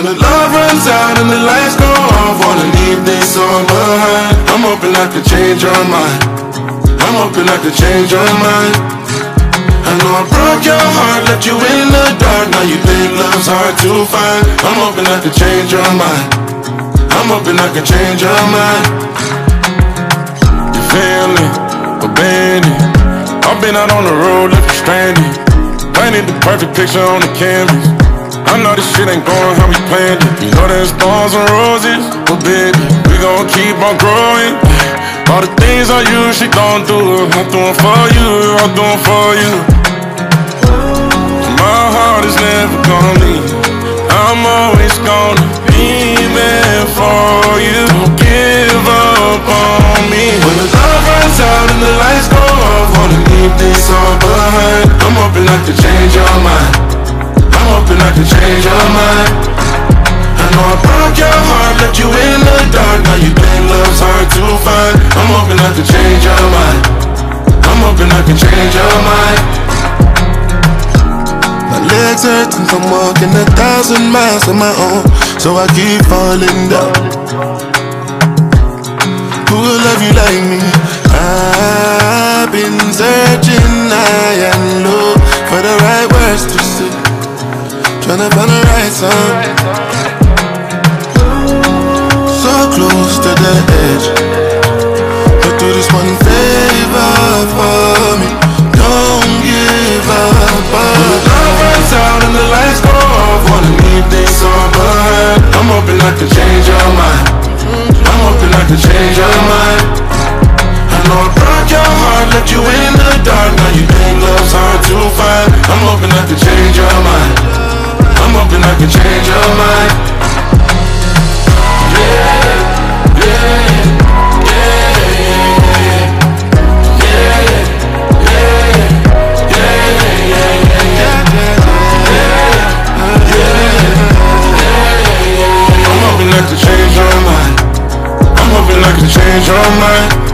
When the love runs out and the lights go off, wanna leave this all behind. I'm hoping I could change your mind. I'm hoping I could change your mind. I know I broke your heart, left you in the dark. Now you think love's hard to find. I'm hoping I could change your mind. I'm hoping I can change your mind. You feeling, abandoned. I've been out on the road, left you stranded. Painted the perfect picture on the canvas. I know this shit ain't going how we planned it. You know there's thorns and roses, but baby, we gon' keep on growing. All the things I usually don't do, I'm doing for you, I'm doing for you. My heart is never gonna leave. I'm always gonna be there for you. Don't give up on me. When the love runs out and the lights go off, wanna leave this all behind. I'm hoping I could change your mind. I'm hoping I could change your mind. I know I broke your heart, left you in the dark. Now you think love's hard to find. I'm hoping I could change your mind. I'm hoping I can change your mind. My legs hurt and I'm walking 1,000 miles on my own, so I keep falling down. Who will love you like me? I've been searching high and low for the right words to say, tryna find the right song. So close to the edge, but do this one favor for me. Don't give up. When the love runs out and the lights go off, wanna leave this all behind. I'm hoping I can change your mind. I'm hoping I can change your mind. I know I broke your heart, left you in the dark. Now you think love's hard to find. I'm hoping I can change your mind. I'm hoping I can change your mind. Yeah, yeah. I can change your mind. I'm hoping I can change your mind.